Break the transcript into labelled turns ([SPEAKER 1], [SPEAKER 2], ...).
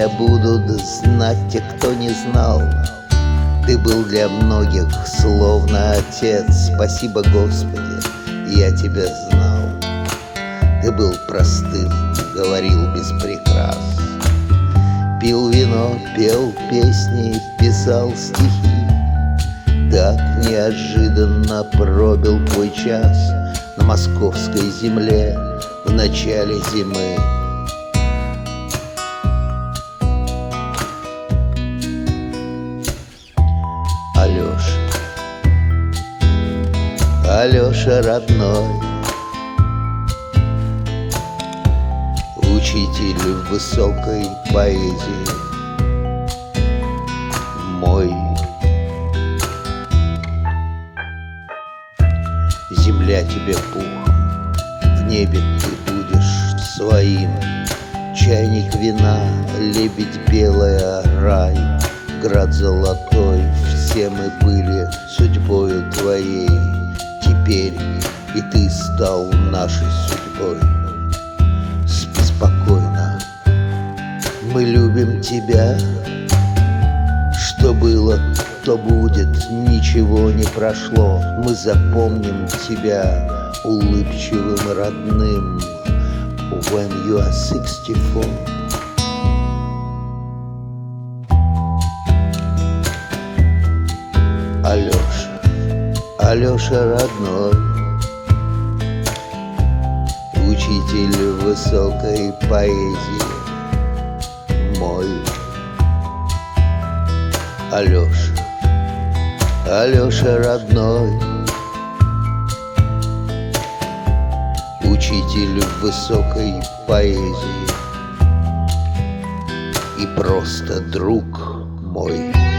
[SPEAKER 1] тебя будут знать те, кто не знал. Ты был для многих словно отец. Спасибо, Господи, я тебя знал. Ты был простым, говорил без прикрас, пил вино, пел песни, писал стихи. Так неожиданно пробил твой час на московской земле в начале зимы. Алёша, Алёша родной, учитель высокой поэзии мой. Земля тебе пухом, в небе ты будешь своим. Чайник вина, лебедь белая, рай, град золотой, все мы были судьбою твоей. Теперь и ты стал нашей судьбой. Спи спокойно, мы любим тебя. Что было, то будет, ничего не прошло. Мы запомним тебя улыбчивым и родным. When you are 64. Алёша, Алёша родной, учитель высокой поэзии мой. Алёша, Алёша родной, учитель высокой поэзии и просто друг мой.